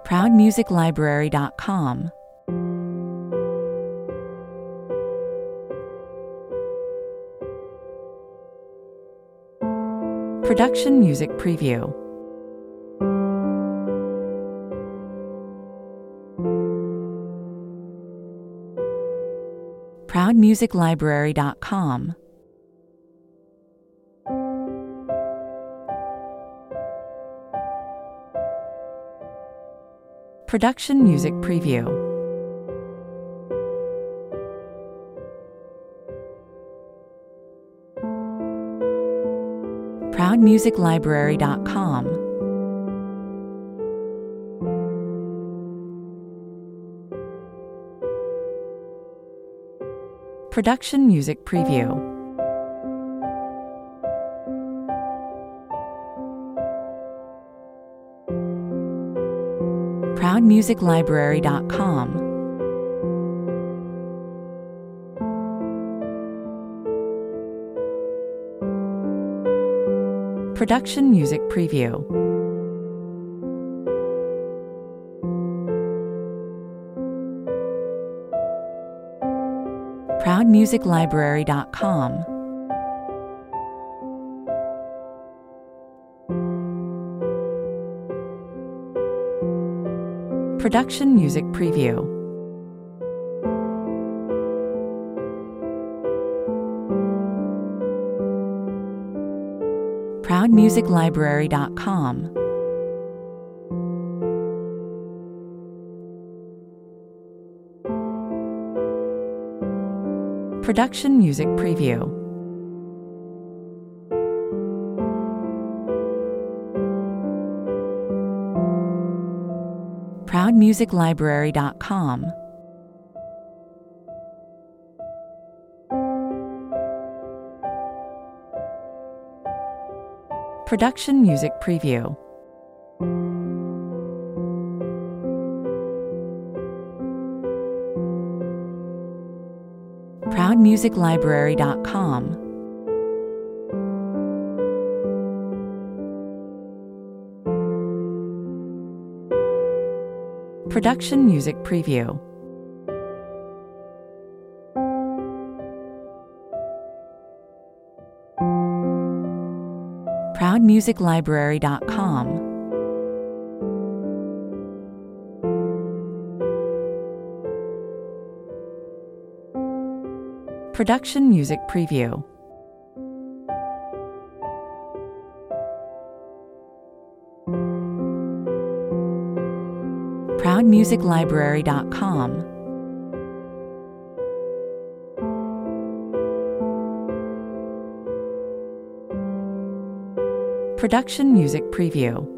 ProudMusicLibrary.com. Production Music Preview. ProudMusicLibrary.com. Production Music Preview. ProudMusicLibrary.com. Production Music Preview. ProudMusicLibrary.com. Production Music Preview. ProudMusicLibrary.com. Production Music Preview. ProudMusicLibrary.com. Production Music Preview. ProudMusicLibrary.com. Production Music Preview. ProudMusicLibrary.com. Production Music Preview. ProudMusicLibrary.com. Production Music Preview. ProudMusicLibrary.com. Production Music Preview.